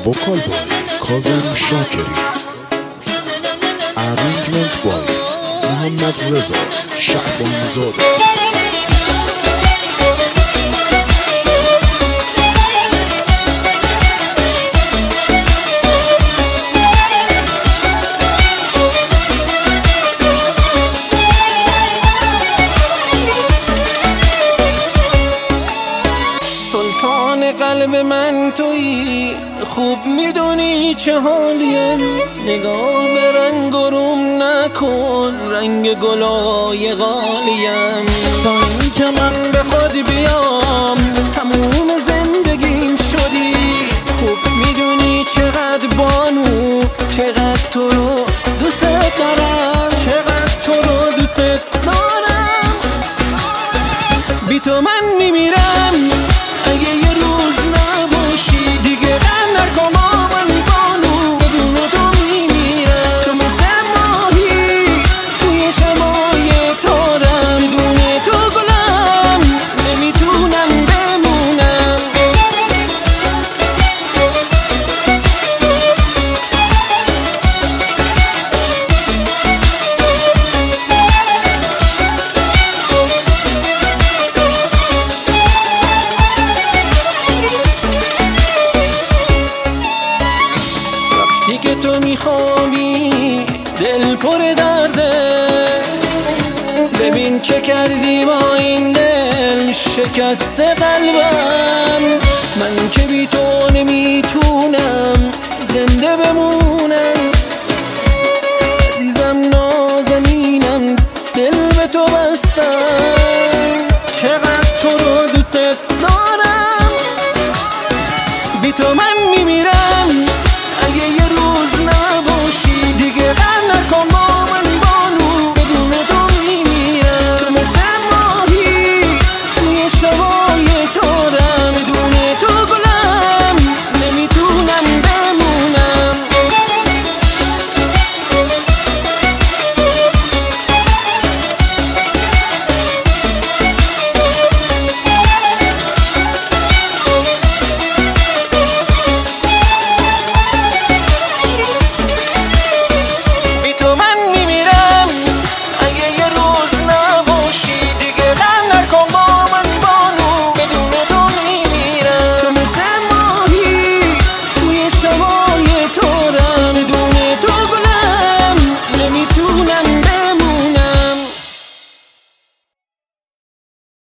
وکال بای کاظم شاکری، ارنجمنت بای محمد رضا شعبانزاده. سلطان قلب من تویی، خوب میدونی چه حالیم. نگاه به رنگ و روم نکن، رنگ گلای غالیم. تا این که من به خود بیام تموم زندگیم شدی. خوب میدونی چقدر بانو، چقدر تو رو دوست دارم، چقدر تو رو دوست دارم. بی تو من میمیرم اگه یه روز نباشی. دیگه غم نکن با من بانو، بدون تو میمیرم. تو مثل ماهی توی شبای تارم، بدون تو گلم نمیتونم بمونم. که تو میخوابی دل پر درده، ببین چه کردی با این دل شکست قلبم. من که بی تو نمیتونم زنده بمونم. عزیزم نازنینم دل به تو بستم، چقدر تو رو دوست دارم. بی تو من